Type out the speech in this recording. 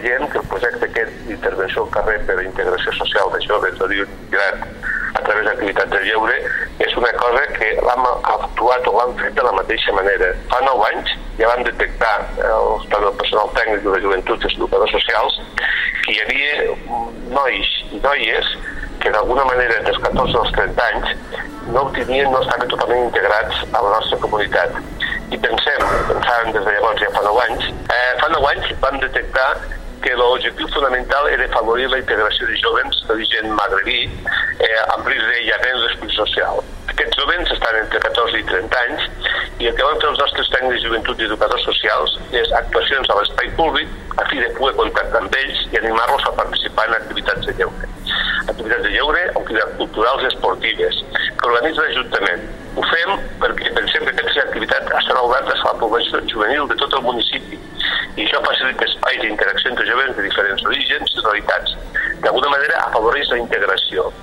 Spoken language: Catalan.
Creiem que el projecte aquest d'intervenció al carrer per a integració social de joves d'origen migrat a través d'activitats de lleure és una cosa que l'hem actuat o l'hem fet de la mateixa manera. Fa 9 anys ja vam detectar, tant el personal tècnic de la joventut i els educadors socials, que hi havia nois i noies que d'alguna manera dels 14 als 30 anys no estaven totalment integrats a la nostra comunitat. I pensàvem des de llavors, ja fa 9 anys, vam detectar que l'objectiu fonamental era afavorir la integració de jóvens d'origen magrebí amb risc d'aïllament i d'exclusió social. Aquests jóvens estan entre 14 i 30 anys i el que van fer els nostres tècnics de joventut i educadors socials és actuacions a l'espai públic a fi de poder contactar amb ells i animar-los a participar en activitats de lleure. Activitats de lleure o activitats culturals i esportives que organitza l'Ajuntament. Ho fem perquè pensem que aquestes activitats estaran obertes a la població juvenil de tot el municipi i això facilita espais d'interacció entre joves de diferents orígens i realitats. D'alguna manera afavoreix la integració.